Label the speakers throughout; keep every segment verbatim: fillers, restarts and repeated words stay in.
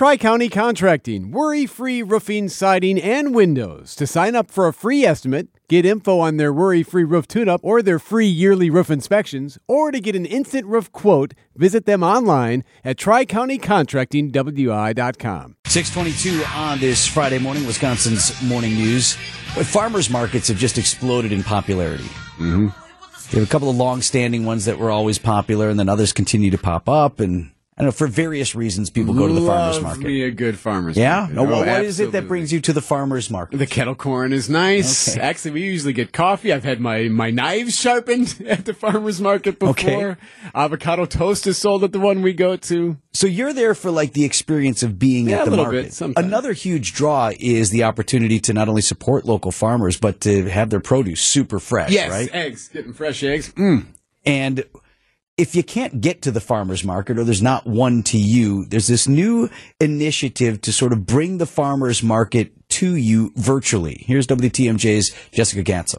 Speaker 1: Tri-County Contracting, worry-free roofing, siding, and windows. To sign up for a free estimate, get info on their worry-free roof tune-up or their free yearly roof inspections, or to get an instant roof quote, visit them online at tri county contracting w i dot com.
Speaker 2: six twenty-two on this Friday morning, Wisconsin's morning news. But farmers markets have just exploded in popularity.
Speaker 1: Mm-hmm.
Speaker 2: They have a couple of long-standing ones that were always popular, and then others continue to pop up, and I don't know, for various reasons, people go to the farmer's
Speaker 1: Love
Speaker 2: market.
Speaker 1: me a good farmer's
Speaker 2: yeah?
Speaker 1: market.
Speaker 2: No, what,
Speaker 1: Oh,
Speaker 2: what is it that
Speaker 1: absolutely.
Speaker 2: brings you to the farmer's market?
Speaker 1: The kettle corn is nice.
Speaker 2: Okay.
Speaker 1: Actually, we usually get coffee. I've had my, my knives sharpened at the farmer's market before.
Speaker 2: Okay.
Speaker 1: Avocado toast is sold at the one we go to.
Speaker 2: So you're there for like the experience of being
Speaker 1: Yeah,
Speaker 2: at
Speaker 1: a
Speaker 2: the
Speaker 1: little
Speaker 2: market.
Speaker 1: bit, sometimes.
Speaker 2: Another huge draw is the opportunity to not only support local farmers, but to have their produce super fresh,
Speaker 1: Yes,
Speaker 2: right?
Speaker 1: eggs. Getting fresh eggs. Mm.
Speaker 2: And if you can't get to the farmer's market or there's not one to you, there's this new initiative to sort of bring the farmer's market to you virtually. Here's W T M J's Jessica Gatso.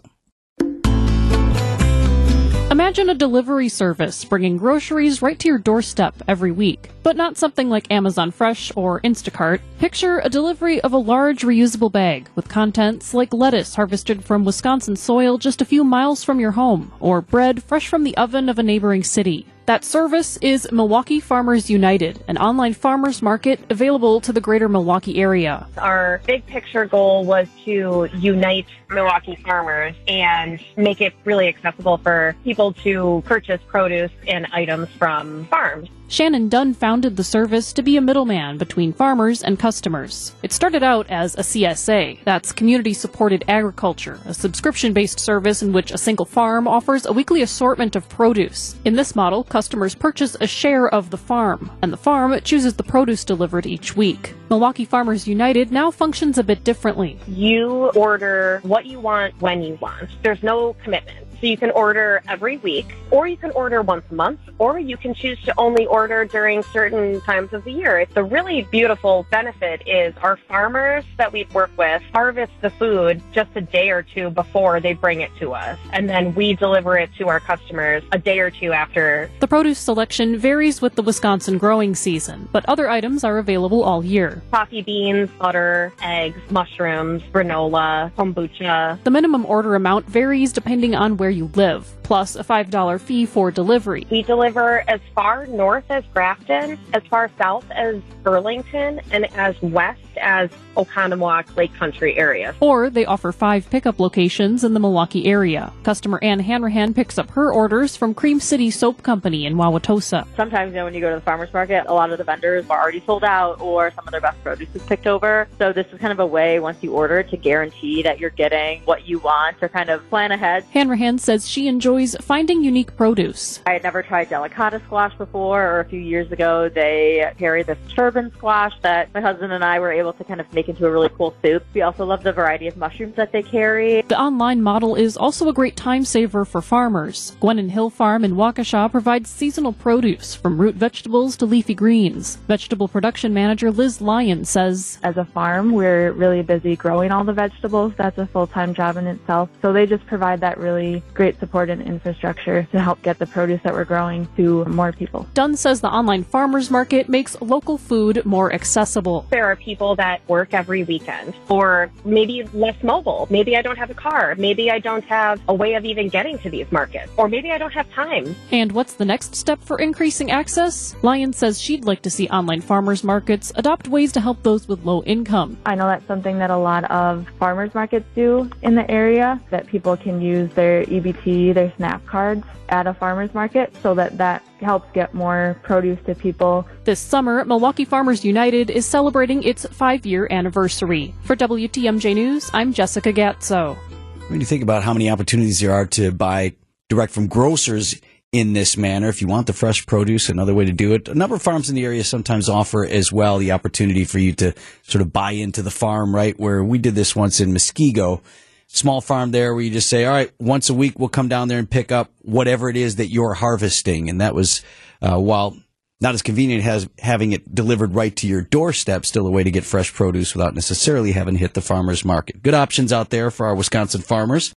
Speaker 3: Imagine a delivery service bringing groceries right to your doorstep every week, but not something like Amazon Fresh or Instacart. Picture a delivery of a large reusable bag with contents like lettuce harvested from Wisconsin soil just a few miles from your home, or bread fresh from the oven of a neighboring city. That service is Milwaukee Farmers United, an online farmers market available to the greater Milwaukee area.
Speaker 4: Our big picture goal was to unite Milwaukee farmers and make it really accessible for people to purchase produce and items from farms.
Speaker 3: Shannon Dunn founded the service to be a middleman between farmers and customers. It started out as a C S A, that's Community-Supported Agriculture, a subscription-based service in which a single farm offers a weekly assortment of produce. In this model, customers purchase a share of the farm, and the farm chooses the produce delivered each week. Milwaukee Farmers United now functions a bit differently.
Speaker 4: You order what you want when you want. There's no commitment. So you can order every week, or you can order once a month, or you can choose to only order during certain times of the year. The really beautiful benefit is our farmers that we work with harvest the food just a day or two before they bring it to us, and then we deliver it to our customers a day or two after.
Speaker 3: The produce selection varies with the Wisconsin growing season, but other items are available all year.
Speaker 4: Coffee beans, butter, eggs, mushrooms, granola, kombucha.
Speaker 3: The minimum order amount varies depending on where you live, plus a five dollars fee for delivery.
Speaker 4: We deliver as far north as Grafton, as far south as Burlington, and as west as Oconomowoc Lake Country area.
Speaker 3: Or they offer five pickup locations in the Milwaukee area. Customer Ann Hanrahan picks up her orders from Cream City Soap Company in Wauwatosa.
Speaker 5: Sometimes, you know, when you go to the farmer's market, a lot of the vendors are already sold out or some of their best produce is picked over. So this is kind of a way, once you order, to guarantee that you're getting what you want or kind of plan ahead.
Speaker 3: Hanrahan says she enjoys finding unique produce.
Speaker 5: I had never tried delicata squash before, or a few years ago they carried this turban squash that my husband and I were able to kind of make into a really cool soup. We also love the variety of mushrooms that they carry.
Speaker 3: The online model is also a great time saver for farmers. Gwennon Hill Farm in Waukesha provides seasonal produce, from root vegetables to leafy greens. Vegetable production manager Liz Lyon says,
Speaker 6: as a farm, we're really busy growing all the vegetables. That's a full-time job in itself. So they just provide that really great support and infrastructure to help get the produce that we're growing to more people.
Speaker 3: Dunn says the online farmers market makes local food more accessible.
Speaker 4: There are people that work every weekend, or maybe less mobile. Maybe I don't have a car. Maybe I don't have a way of even getting to these markets, or maybe I don't have time.
Speaker 3: And what's the next step for increasing access? Lyon says she'd like to see online farmers markets adopt ways to help those with low income.
Speaker 6: I know that's something that a lot of farmers markets do in the area, that people can use their E B T, their SNAP cards at a farmers market, so that that helps get more produce to people.
Speaker 3: This summer, Milwaukee Farmers United is celebrating its five-year anniversary. For W T M J News, I'm Jessica Gatso.
Speaker 2: When you think about how many opportunities there are to buy direct from grocers in this manner, if you want the fresh produce, another way to do it. A number of farms in the area sometimes offer as well the opportunity for you to sort of buy into the farm, right? Where we did this once in Muskego. Small farm there where you just say, all right, once a week we'll come down there and pick up whatever it is that you're harvesting. And that was, uh, while not as convenient as having it delivered right to your doorstep, still a way to get fresh produce without necessarily having to hit the farmer's market. Good options out there for our Wisconsin farmers.